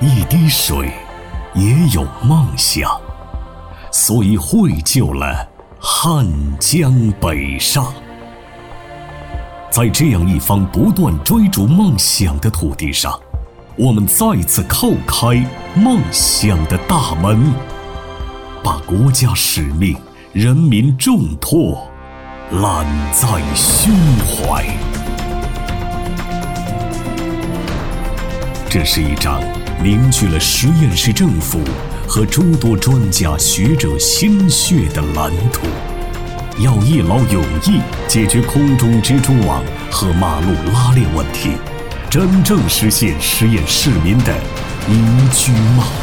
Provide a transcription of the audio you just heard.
一滴水也有梦想，所以绘就了汉江北上。在这样一方不断追逐梦想的土地上，我们再次叩开梦想的大门，把国家使命、人民重托揽在胸怀。这是一张凝聚了实验室政府和诸多专家学者心血的蓝图，要一劳永逸解决空中蜘蛛网和马路拉链问题，真正实现实验市民的宜居梦。